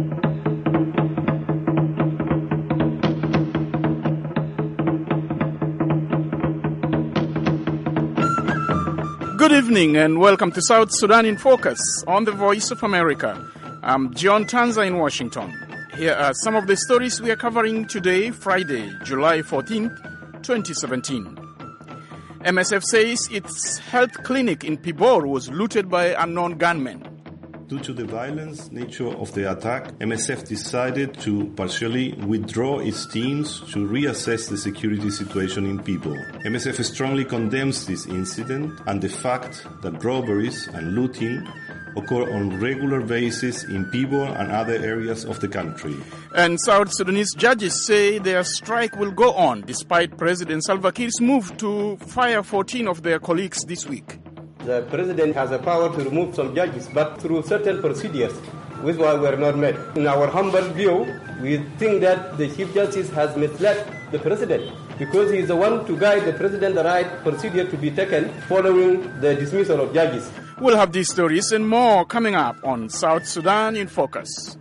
Good evening and welcome to South Sudan in Focus on the Voice of America. I'm John Tanza in Washington. Here are some of the stories we are covering today, Friday, July 14th, 2017. MSF says its health clinic in Pibor was looted by unknown gunmen. Due to the violent nature of the attack, MSF decided to partially withdraw its teams to reassess the security situation in Pibor. MSF strongly condemns this incident and the fact that robberies and looting occur on a regular basis in Pibor and other areas of the country. And South Sudanese judges say their strike will go on despite President Salva Kiir's move to fire 14 of their colleagues this week. The president has the power to remove some judges, but through certain procedures, which were not met. In our humble view, we think that the Chief Justice has misled the president because he is the one to guide the president the right procedure to be taken following the dismissal of judges. We'll have these stories and more coming up on South Sudan in Focus.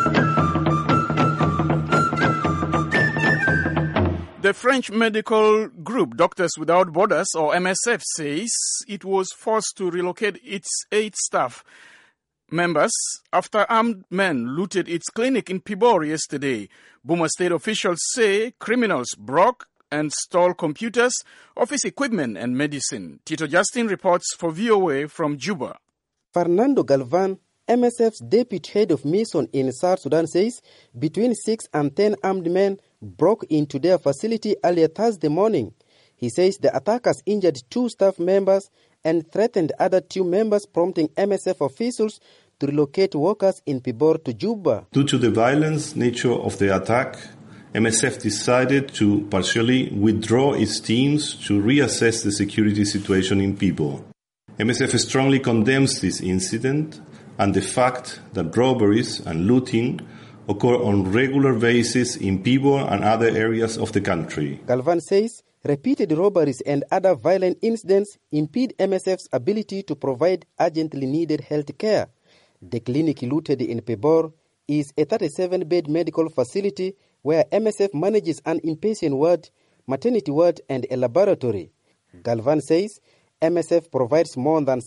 The French medical group Doctors Without Borders, or MSF, says it was forced to relocate its 8 staff members after armed men looted its clinic in Pibor yesterday. Buma state officials say criminals broke and stole computers, office equipment and medicine. Tito Justin reports for VOA from Juba. Fernando Galvan, MSF's deputy head of mission in South Sudan, says between 6 and 10 armed men broke into their facility earlier Thursday morning. He says the attackers injured 2 staff members and threatened other 2 members, prompting MSF officials to relocate workers in Pibor to Juba. Due to the violent nature of the attack, MSF decided to partially withdraw its teams to reassess the security situation in Pibor. MSF strongly condemns this incident and the fact that robberies and looting occur on a regular basis in Pibor and other areas of the country. Galvan says repeated robberies and other violent incidents impede MSF's ability to provide urgently needed health care. The clinic looted in Pibor is a 37-bed medical facility where MSF manages an inpatient ward, maternity ward, and a laboratory. Galvan says MSF provides more than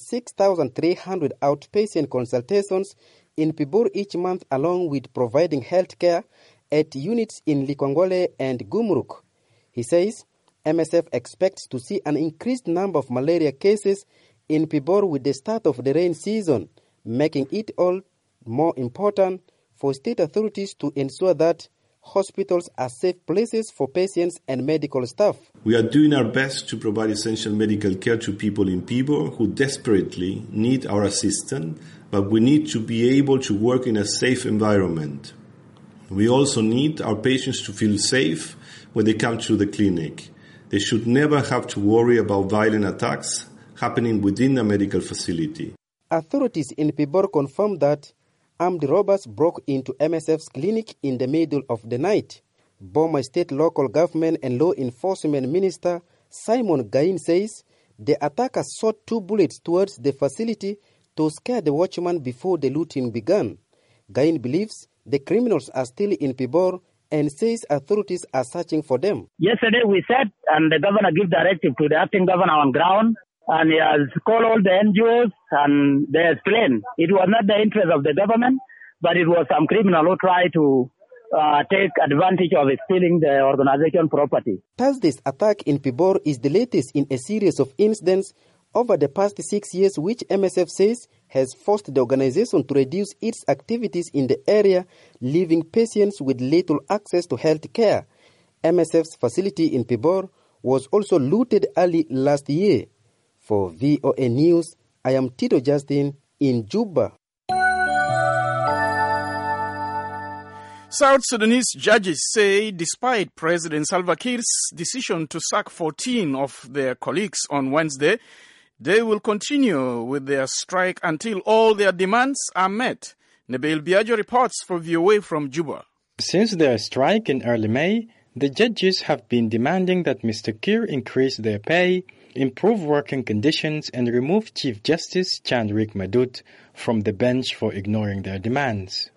6,300 outpatient consultations in Pibor each month, along with providing health care at units in Likwangole and Gumruk. He says MSF expects to see an increased number of malaria cases in Pibor with the start of the rain season, making it all more important for state authorities to ensure that hospitals are safe places for patients and medical staff. We are doing our best to provide essential medical care to people in Pibor who desperately need our assistance, but we need to be able to work in a safe environment. We also need our patients to feel safe when they come to the clinic. They should never have to worry about violent attacks happening within a medical facility. Authorities in Pibor confirmed that armed robbers broke into MSF's clinic in the middle of the night. Boma State Local Government and Law Enforcement Minister Simon Gain says the attackers shot 2 bullets towards the facility to scare the watchman before the looting began. Gain believes the criminals are still in Pibor and says authorities are searching for them. Yesterday we said, and the governor gave directive to the acting governor on ground, and he has called all the NGOs and they explained it was not the interest of the government, but it was some criminal who tried to take advantage of stealing the organization property. Thursday's attack in Pibor is the latest in a series of incidents over the past 6 years, which MSF says has forced the organization to reduce its activities in the area, leaving patients with little access to health care. MSF's facility in Pibor was also looted early last year. For VOA News, I am Tito Justin in Juba. South Sudanese judges say despite President Salva Kiir's decision to sack 14 of their colleagues on Wednesday, they will continue with their strike until all their demands are met. Nabil Biagio reports for VOA from Juba. Since their strike in early May, the judges have been demanding that Mr. Kiir increase their pay, improve working conditions, and remove Chief Justice Chandrik Madut from the bench for ignoring their demands.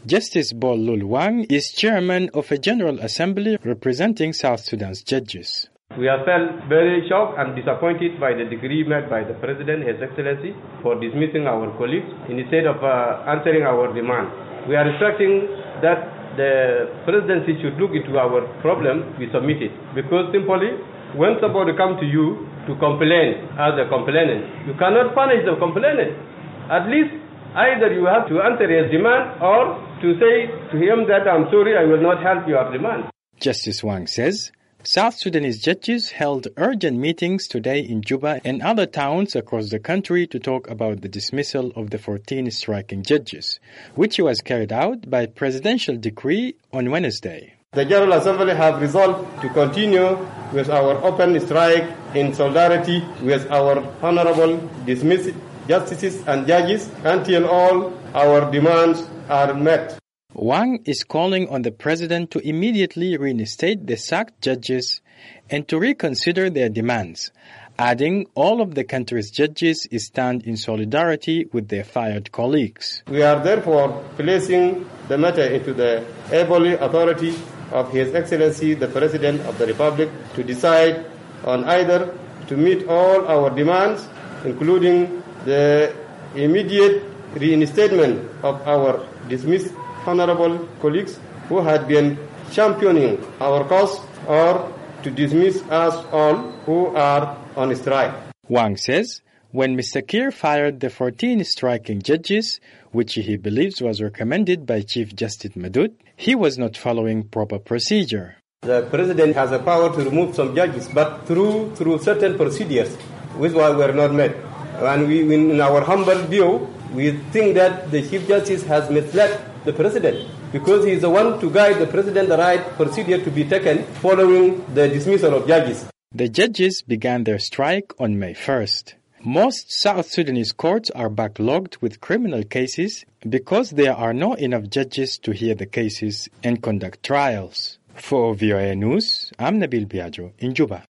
Justice Bol Lul Wang is chairman of a General Assembly representing South Sudan's judges. We have felt very shocked and disappointed by the decree made by the President, His Excellency, for dismissing our colleagues instead of answering our demand. We are expecting that the Presidency should look into our problem we submitted, because simply when somebody comes to you to complain as a complainant, you cannot punish the complainant. At least either you have to answer his demand or to say to him that I'm sorry, I will not help your demand. Justice Wang says South Sudanese judges held urgent meetings today in Juba and other towns across the country to talk about the dismissal of the 14 striking judges, which was carried out by presidential decree on Wednesday. The General Assembly have resolved to continue with our open strike in solidarity with our honorable dismissed justices and judges until all our demands are met. Wang is calling on the president to immediately reinstate the sacked judges and to reconsider their demands, adding all of the country's judges stand in solidarity with their fired colleagues. We are therefore placing the matter into the able authority of His Excellency the President of the Republic to decide on either to meet all our demands, including the immediate reinstatement of our dismissed honorable colleagues who had been championing our cause, or to dismiss us all who are on strike. Wang says when Mr. Kiir fired the 14 striking judges, which he believes was recommended by Chief Justice Madut, he was not following proper procedure. The President has a power to remove some judges, but through certain procedures, which were not met. And we, in our humble view, we think that the Chief Justice has misled the President, because he is the one to guide the President the right procedure to be taken following the dismissal of judges. The judges began their strike on May 1st. Most South Sudanese courts are backlogged with criminal cases because there are not enough judges to hear the cases and conduct trials. For VOA News, I'm Nabil Biagio in Juba.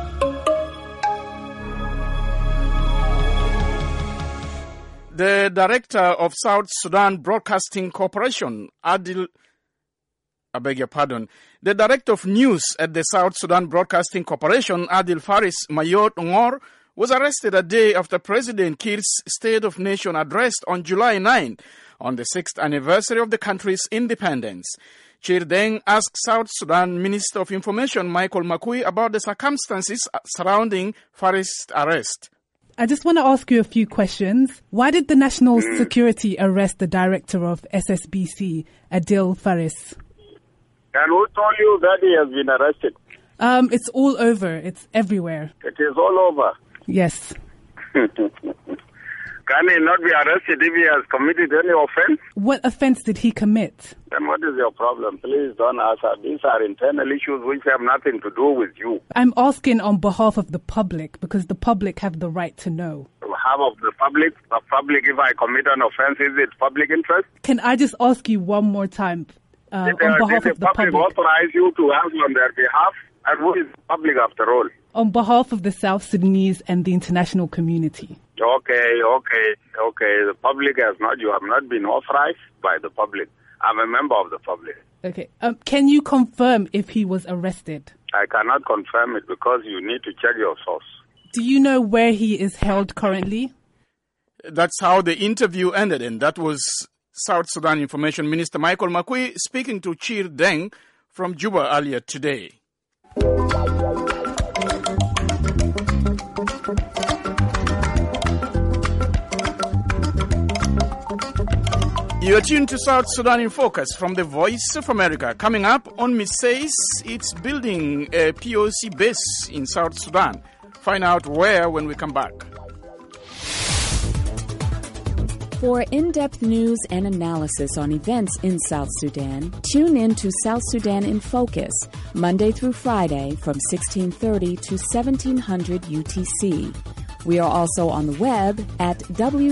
The director of South Sudan Broadcasting Corporation, The director of news at the South Sudan Broadcasting Corporation, Adil Faris Mayot Ngor, was arrested a day after President Kiir's State of Nation address on July 9, on the 6th anniversary of the country's independence. Chir Deng asked South Sudan Minister of Information Michael Makui about the circumstances surrounding Faris' arrest. I just want to ask you a few questions. Why did the National Security arrest the director of SSBC, Adil Faris? And who told you that he has been arrested? It's all over. It's everywhere. It is all over? Yes. Can he not be arrested if he has committed any offense? What offense did he commit? Then what is your problem? Please don't answer. These are internal issues which have nothing to do with you. I'm asking on behalf of the public, because the public have the right to know. Half of the public, if I commit an offense, is it public interest? Can I just ask you one more time on behalf of the public? Authorize you to ask on their behalf? And who is the public after all? On behalf of the South Sudanese and the international community. Okay. The public you have not been authorized by the public. I'm a member of the public. Okay. Can you confirm if he was arrested? I cannot confirm it because you need to check your source. Do you know where he is held currently? That's how the interview ended, and that was South Sudan Information Minister Michael Makui speaking to Chir Deng from Juba earlier today. You're tuned to South Sudan in Focus from the Voice of America. Coming up, UNMISS says it's building a POC base in South Sudan. Find out where when we come back. For in-depth news and analysis on events in South Sudan, tune in to South Sudan in Focus, Monday through Friday from 1630 to 1700 UTC. We are also on the web at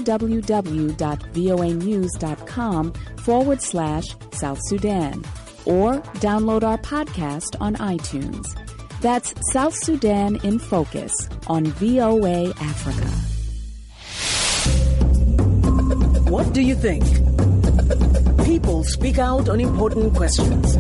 www.voanews.com/South Sudan, or download our podcast on iTunes. That's South Sudan in Focus on VOA Africa. What do you think? People people speak out on important questions.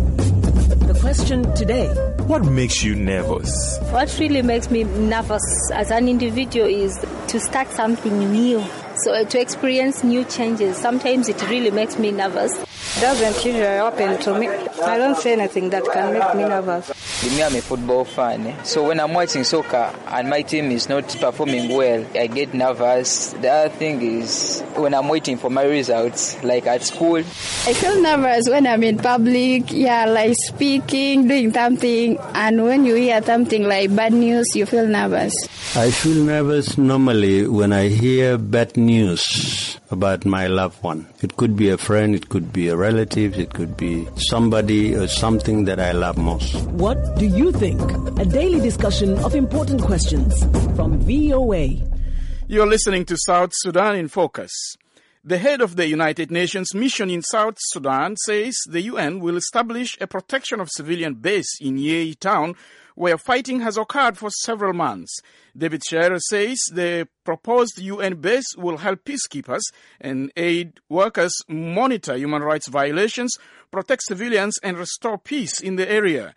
The question today. What makes you nervous? What really makes me nervous as an individual is to start something new. So to experience new changes, sometimes it really makes me nervous. Doesn't usually happen to me. I don't say anything that can make me nervous. Me, I'm a football fan, so when I'm watching soccer and my team is not performing well, I get nervous. The other thing is when I'm waiting for my results, like at school. I feel nervous when I'm in public, like speaking, doing something, and when you hear something like bad news, you feel nervous. I feel nervous normally when I hear bad news about my loved one. It could be a friend, it could be a relative, it could be somebody or something that I love most. What do you think? A daily discussion of important questions from VOA. You're listening to South Sudan in Focus. The head of the United Nations mission in South Sudan says the UN will establish a protection of civilian base in Yei town where fighting has occurred for several months. David Shearer says the proposed UN base will help peacekeepers and aid workers monitor human rights violations, protect civilians, and restore peace in the area.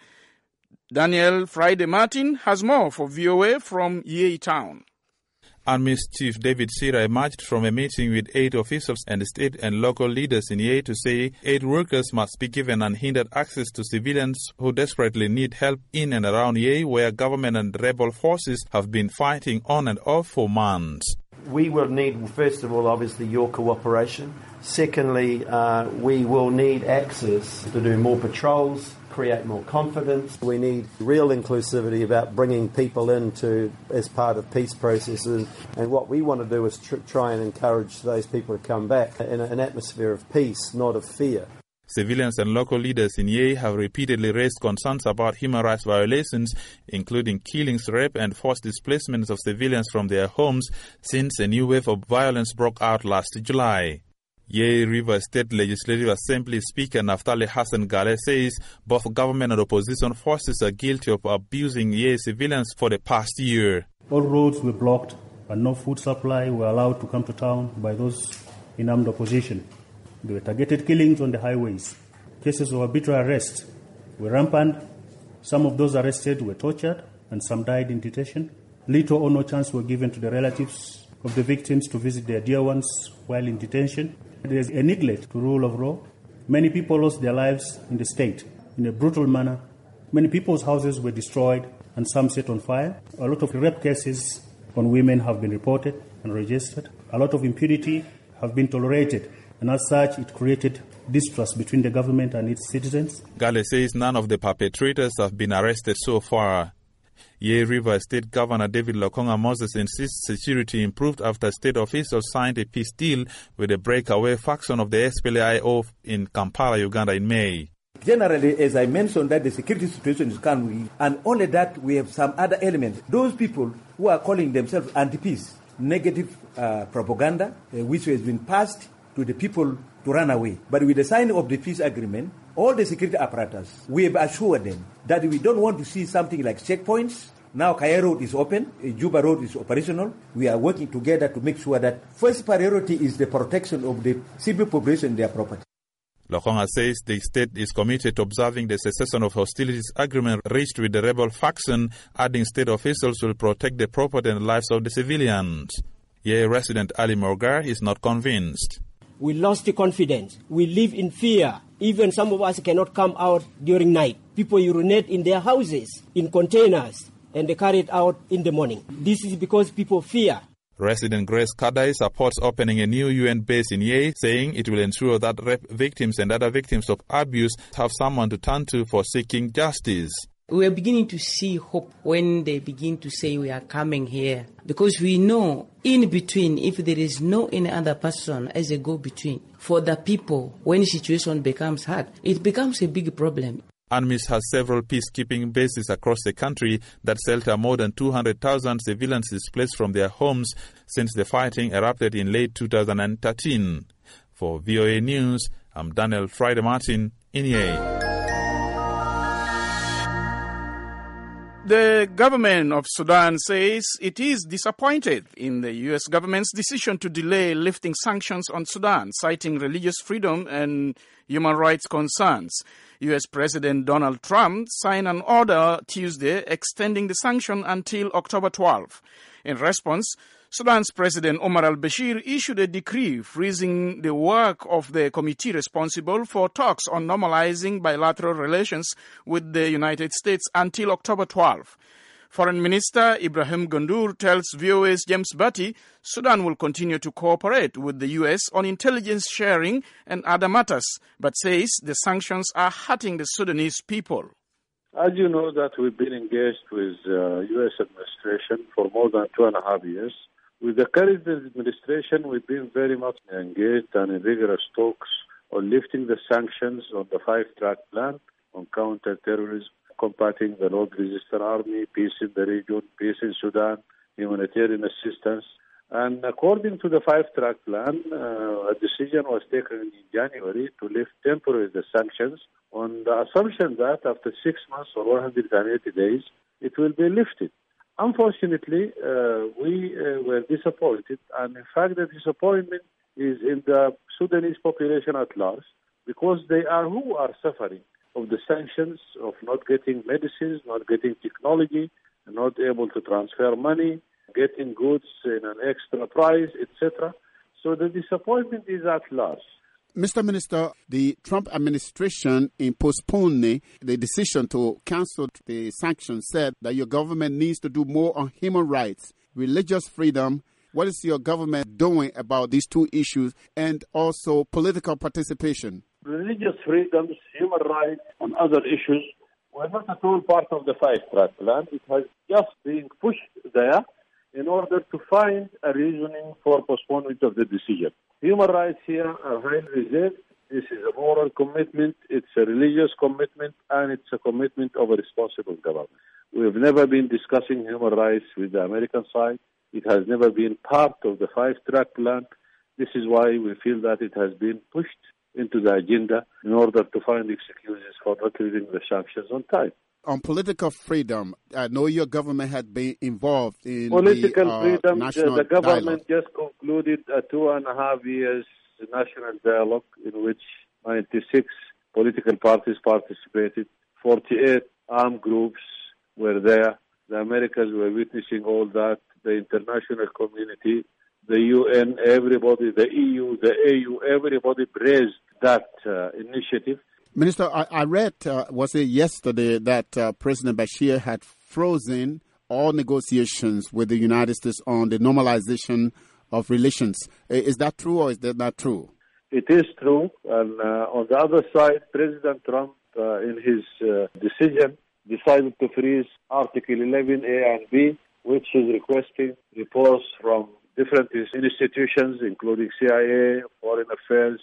Daniel Friday Martin has more for VOA from Yei town. Army Chief David Shearer emerged from a meeting with aid officials and state and local leaders in Yei to say aid workers must be given unhindered access to civilians who desperately need help in and around Yei, where government and rebel forces have been fighting on and off for months. We will need, first of all, obviously, your cooperation. Secondly, we will need access to do more patrols, create more confidence. We need real inclusivity about bringing people into as part of peace processes. And what we want to do is try and encourage those people to come back in an atmosphere of peace, not of fear. Civilians and local leaders in Yei have repeatedly raised concerns about human rights violations, including killings, rape, and forced displacements of civilians from their homes since a new wave of violence broke out last July. Yei River State Legislative Assembly Speaker Naftali Hassan Gale says both government and opposition forces are guilty of abusing Yei civilians for the past year. All roads were blocked and no food supply were allowed to come to town by those in armed opposition. There were targeted killings on the highways. Cases of arbitrary arrest were rampant. Some of those arrested were tortured and some died in detention. Little or no chance were given to the relatives of the victims to visit their dear ones while in detention. There is a neglect to rule of law. Many people lost their lives in the state in a brutal manner. Many people's houses were destroyed and some set on fire. A lot of rape cases on women have been reported and registered. A lot of impunity have been tolerated, and as such it created distrust between the government and its citizens. Gale says none of the perpetrators have been arrested so far. Yei River State Governor David Lokonga Moses insists security improved after state officials signed a peace deal with a breakaway faction of the SPLA-IO in Kampala, Uganda in May. Generally, as I mentioned, that the security situation is calm, and only that we have some other elements. Those people who are calling themselves anti-peace, negative propaganda, which has been passed to the people to run away. But with the signing of the peace agreement, all the security apparatus, we have assured them that we don't want to see something like checkpoints. Now Kaya Road is open, Juba Road is operational. We are working together to make sure that first priority is the protection of the civil population and their property. Lokonga says the state is committed to observing the cessation of hostilities agreement reached with the rebel faction, adding state officials will protect the property and lives of the civilians. Yei resident Ali Morgar is not convinced. We lost the confidence. We live in fear. Even some of us cannot come out during night. People urinate in their houses, in containers, and they carry it out in the morning. This is because people fear. Resident Grace Kadai supports opening a new UN base in Yei, saying it will ensure that rape victims and other victims of abuse have someone to turn to for seeking justice. We are beginning to see hope when they begin to say we are coming here. Because we know in between, if there is no any other person as a go-between, for the people, when the situation becomes hard, it becomes a big problem. UNMISS has several peacekeeping bases across the country that shelter more than 200,000 civilians displaced from their homes since the fighting erupted in late 2013. For VOA News, I'm Daniel Friday Martin in Yei. The government of Sudan says it is disappointed in the U.S. government's decision to delay lifting sanctions on Sudan, citing religious freedom and human rights concerns. U.S. President Donald Trump signed an order Tuesday extending the sanction until October 12. In response, Sudan's President Omar al-Bashir issued a decree freezing the work of the committee responsible for talks on normalizing bilateral relations with the United States until October 12. Foreign Minister Ibrahim Gandour tells VOA's James Batty Sudan will continue to cooperate with the U.S. on intelligence sharing and other matters, but says the sanctions are hurting the Sudanese people. As you know, that we've been engaged with U.S. administration for more than 2.5 years. With the current administration, we've been very much engaged and in rigorous talks on lifting the sanctions on the 5-track plan on counter-terrorism, combating the Lord Resistance Army, peace in the region, peace in Sudan, humanitarian assistance. And according to the 5-track plan, a decision was taken in January to lift temporarily the sanctions on the assumption that after 6 months or 180 days, it will be lifted. Unfortunately, we were disappointed, and in fact the disappointment is in the Sudanese population at large, because they are who are suffering of the sanctions, of not getting medicines, not getting technology, not able to transfer money, getting goods in an extra price, etc. So the disappointment is at large. Mr. Minister, the Trump administration, in postponing the decision to cancel the sanctions, said that your government needs to do more on human rights, religious freedom. What is your government doing about these two issues, and also political participation? Religious freedoms, human rights, and other issues were not at all part of the 5-track plan. It has just been pushed there in order to find a reasoning for postponement of the decision. Human rights here are highly reserved. This is a moral commitment, it's a religious commitment, and it's a commitment of a responsible government. We have never been discussing human rights with the American side. It has never been part of the 5-track plan. This is why we feel that it has been pushed into the agenda in order to find excuses for not lifting the sanctions on time. On political freedom, I know your government had been involved in political freedom. The government dialogue. just concluded a 2.5 years national dialogue in which 96 political parties participated, 48 armed groups were there. The Americans were witnessing all that, the international community, the UN, everybody, the EU, the AU, everybody praised that initiative. Minister, I read, was it yesterday, that President Bashir had frozen all negotiations with the United States on the normalization of relations. Is that true or is that not true? It is true. And on the other side, President Trump, in his decision, decided to freeze Article 11A and B, which is requesting reports from different institutions, including CIA, Foreign Affairs,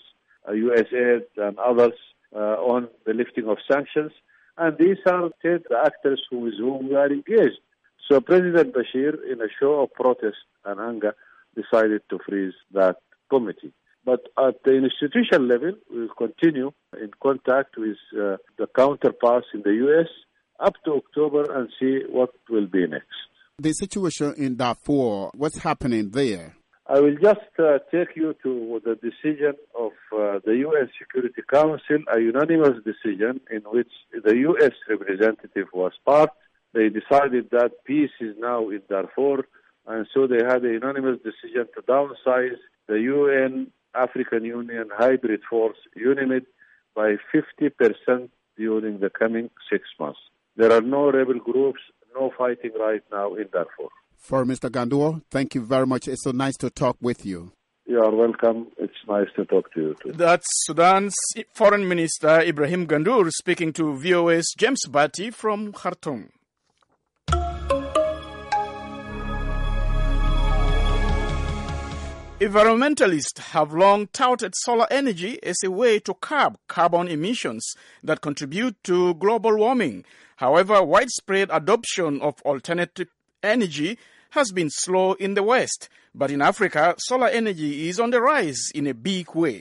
USAID, and others, on the lifting of sanctions. And these are the actors with whom we are engaged. So President Bashir, in a show of protest and anger, decided to freeze that committee. But at the institutional level, we will continue in contact with the counterparts in the U.S. up to October and see what will be next. The situation in Darfur, what's happening there? I will just take you to the decision of the U.S. Security Council, a unanimous decision in which the U.S. representative was part. They decided that peace is now in Darfur, and so they had a unanimous decision to downsize the UN African Union hybrid force, UNIMID, by 50% during the coming 6 months. There are no rebel groups, no fighting right now in Darfur. For Mr. Gandour, thank you very much. It's so nice to talk with you. You are welcome. It's nice to talk to you too. That's Sudan's Foreign Minister Ibrahim Gandour speaking to VOA's James Batty from Khartoum. Environmentalists have long touted solar energy as a way to curb carbon emissions that contribute to global warming. However, widespread adoption of alternative energy has been slow in the West, but in Africa, solar energy is on the rise in a big way.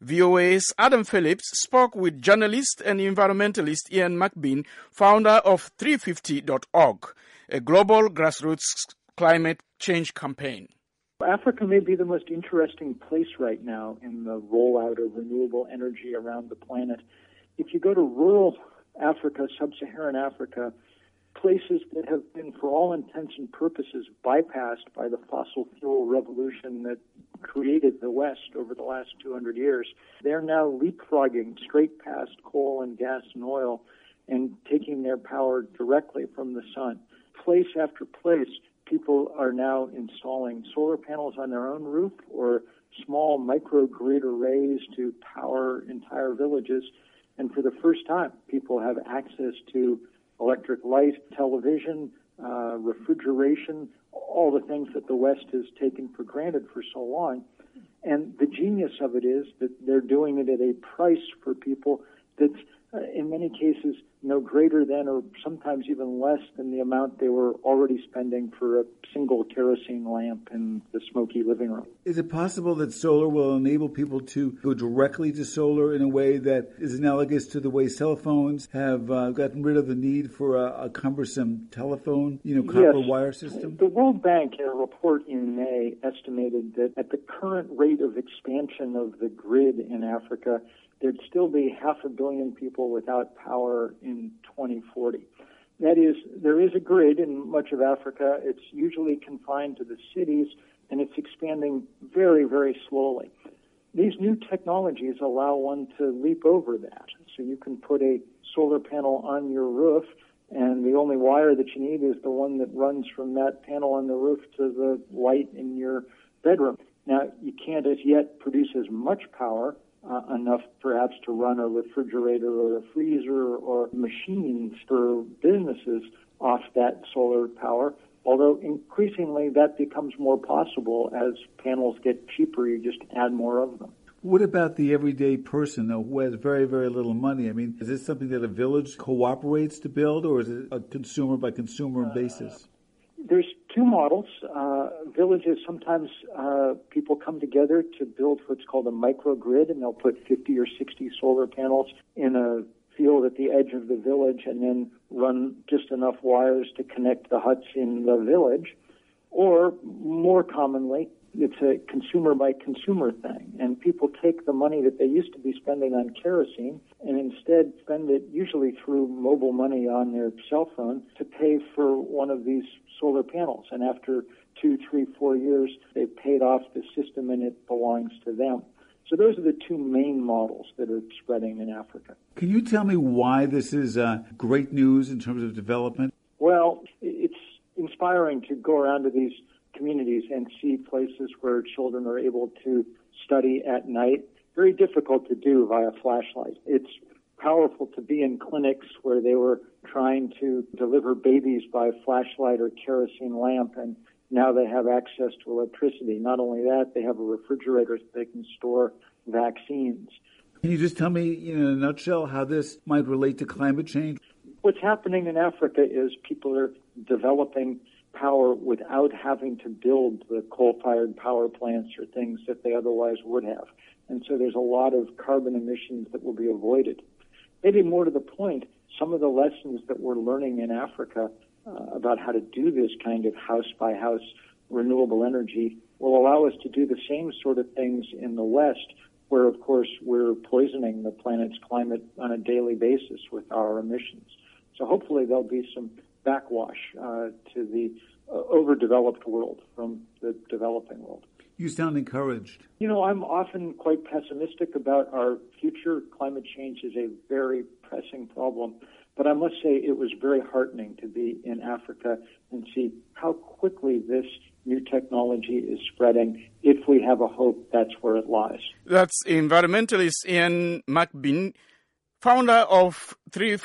VOA's Adam Phillips spoke with journalist and environmentalist Ian McBean, founder of 350.org, a global grassroots climate change campaign. Africa may be the most interesting place right now in the rollout of renewable energy around the planet. If you go to rural Africa, sub-Saharan Africa, places that have been, for all intents and purposes, bypassed by the fossil fuel revolution that created the West over the last 200 years, they're now leapfrogging straight past coal and gas and oil and taking their power directly from the sun. Place after place, people are now installing solar panels on their own roof or small microgrid arrays to power entire villages. And for the first time, people have access to electric light, television, refrigeration, all the things that the West has taken for granted for so long. And the genius of it is that they're doing it at a price for people that's in many cases no greater than or sometimes even less than the amount they were already spending for a single kerosene lamp in the smoky living room. Is it possible that solar will enable people to go directly to solar in a way that is analogous to the way cell phones have gotten rid of the need for a cumbersome telephone, copper wire system? The World Bank, in a report in May, estimated that at the current rate of expansion of the grid in Africa, there'd still be 500 million people without power in 2040. That is, there is a grid in much of Africa. It's usually confined to the cities, and it's expanding very, very slowly. These new technologies allow one to leap over that. So you can put a solar panel on your roof, and the only wire that you need is the one that runs from that panel on the roof to the light in your bedroom. Now, you can't as yet produce as much power, enough perhaps to run a refrigerator or a freezer or machines for businesses off that solar power, although increasingly that becomes more possible as panels get cheaper. You just add more of them. What about the everyday person, though, who has very, very little money? I mean, is this something that a village cooperates to build, or is it a consumer-by-consumer basis? There's two models. Villages, sometimes people come together to build what's called a microgrid, and they'll put 50 or 60 solar panels in a field at the edge of the village and then run just enough wires to connect the huts in the village. Or, more commonly, it's a consumer-by-consumer thing, and people take the money that they used to be spending on kerosene and instead spend it usually through mobile money on their cell phone to pay for one of these solar panels. And after 2, 3, 4 years, they've paid off the system and it belongs to them. So those are the two main models that are spreading in Africa. Can you tell me why this is great news in terms of development? Well, it's inspiring to go around to these communities and see places where children are able to study at night. Very difficult to do via flashlight. It's powerful to be in clinics where they were trying to deliver babies by flashlight or kerosene lamp, and now they have access to electricity. Not only that, they have a refrigerator so they can store vaccines. Can you just tell me, in a nutshell, how this might relate to climate change? What's happening in Africa is people are developing power without having to build the coal-fired power plants or things that they otherwise would have. And so there's a lot of carbon emissions that will be avoided. Maybe more to the point, some of the lessons that we're learning in Africa about how to do this kind of house-by-house renewable energy will allow us to do the same sort of things in the West, where, of course, we're poisoning the planet's climate on a daily basis with our emissions. So hopefully there'll be some backwash to the overdeveloped world from the developing world. You sound encouraged. I'm often quite pessimistic about our future. Climate change is a very pressing problem. But I must say it was very heartening to be in Africa and see how quickly this new technology is spreading. If we have a hope, that's where it lies. That's environmentalist Ian McBean, founder of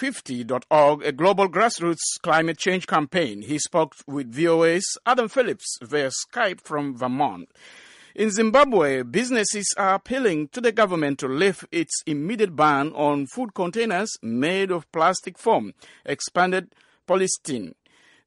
350.org, a global grassroots climate change campaign. He spoke with VOA's Adam Phillips via Skype from Vermont. In Zimbabwe, businesses are appealing to the government to lift its immediate ban on food containers made of plastic foam, expanded polystyrene.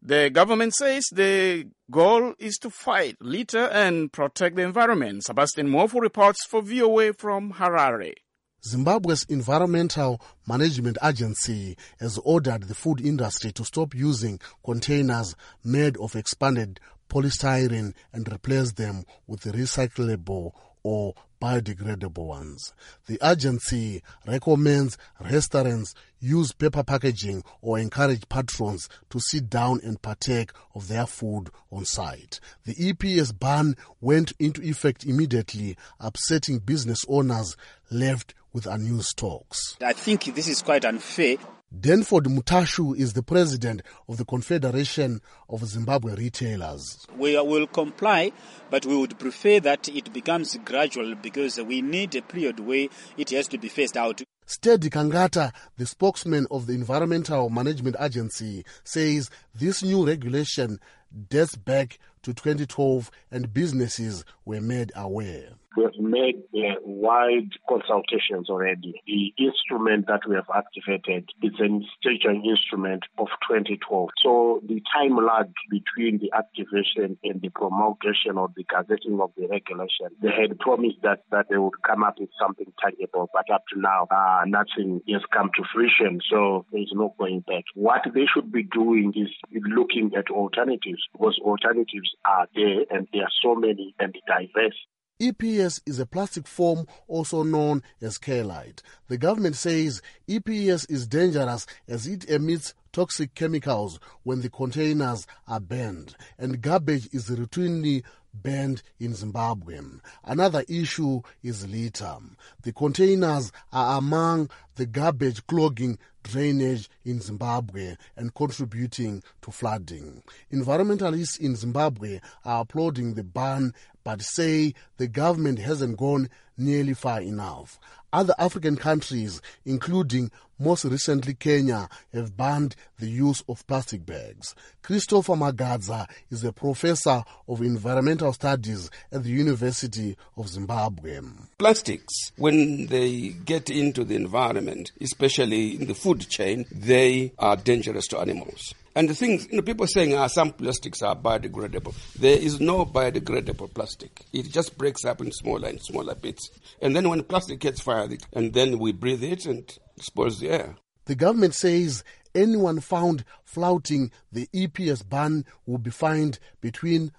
The government says the goal is to fight litter and protect the environment. Sebastian Mwofu reports for VOA from Harare. Zimbabwe's Environmental Management Agency has ordered the food industry to stop using containers made of expanded polystyrene and replace them with recyclable or biodegradable ones. The agency recommends restaurants use paper packaging or encourage patrons to sit down and partake of their food on site. The EPS ban went into effect immediately, upsetting business owners left with unused stocks. I think this is quite unfair. Denford Mutashu is the president of the Confederation of Zimbabwe Retailers. We will comply, but we would prefer that it becomes gradual because we need a period where it has to be phased out. Steady Kangata, the spokesman of the Environmental Management Agency, says this new regulation dates back to 2012 and businesses were made aware. We have made wide consultations already. The instrument that we have activated is a statutory instrument of 2012. So the time lag between the activation and the promulgation or the gazetting of the regulation, they had promised that they would come up with something tangible, but up to now, nothing has come to fruition. So there is no going back. What they should be doing is looking at alternatives, because alternatives are there and there are so many and diverse. EPS is a plastic foam also known as Kaolite. The government says EPS is dangerous as it emits toxic chemicals when the containers are burned, and garbage is routinely banned in Zimbabwe. Another issue is litter. The containers are among the garbage clogging drainage in Zimbabwe and contributing to flooding. Environmentalists in Zimbabwe are applauding the ban but say the government hasn't gone nearly far enough. Other African countries, including most recently Kenya, have banned the use of plastic bags. Christopher Magadza is a professor of environmental studies at the University of Zimbabwe. Plastics, when they get into the environment, especially in the food chain, they are dangerous to animals. And the things, people saying some plastics are biodegradable. There is no biodegradable plastic. It just breaks up in smaller and smaller bits. And then when plastic gets fired, and then we breathe it and spoils the air. The government says anyone found flouting the EPS ban will be fined between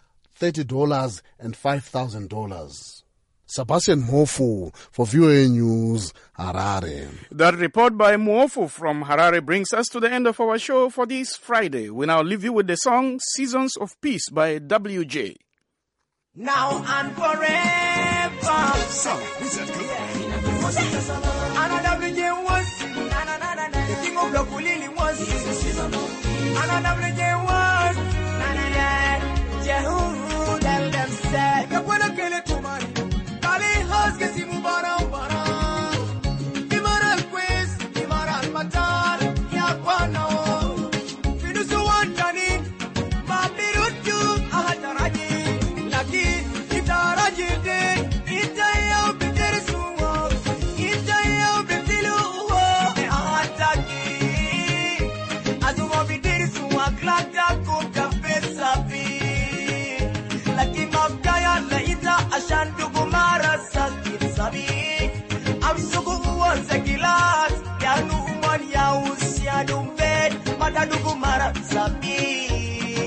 $30 and $5,000. Sebastian Mwofu for VOA News, Harare. That report by Mwofu from Harare brings us to the end of our show for this Friday. We now leave you with the song Seasons of Peace by WJ. Now and forever. So, is that good? Another WJ was. The king of Block Lily was. Another WJ was. Jehu, tell them say. You wanna kill it too much. Que si mubarak barak imaral quest imaral matar ya kwano fidusu wantani mabirutu ahataraji laki itaraji de itayo bitersuwa itayo bitilu ahataki azuma bitersuwa klata kuta pesapi laki mabdaya la ita ashandu kumara I'm so good once a glass. Yanu one yaus yadum bed, Madadugu Mara Sabi.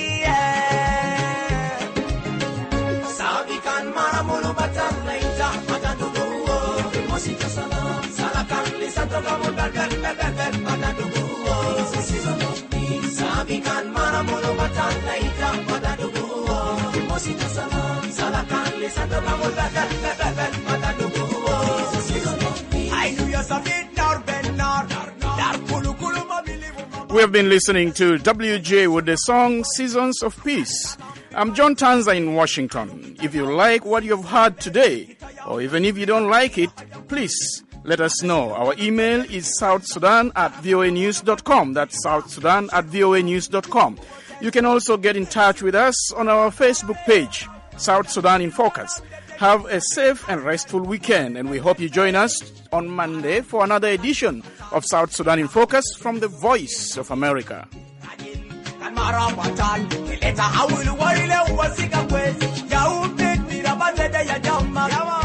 Sabi can Maramulu Batan later, Madadugu, Mosita Salam, Salakan, listen to the Madadugu, it's a season of peace. Sabi can Maramulu Batan later, Madadugu, Mosita Salam, Salakan, listen to the We have been listening to WJ with the song Seasons of Peace. I'm John Tanza in Washington. If you like what you've heard today, or even if you don't like it, please let us know. Our email is southsudan@voanews.com. That's southsudan@voanews.com. You can also get in touch with us on our Facebook page, South Sudan in Focus. Have a safe and restful weekend, and we hope you join us on Monday for another edition of South Sudan in Focus from the Voice of America. marabatan kileta hawil warile wasika kwezi ya upit mirabazede ya jama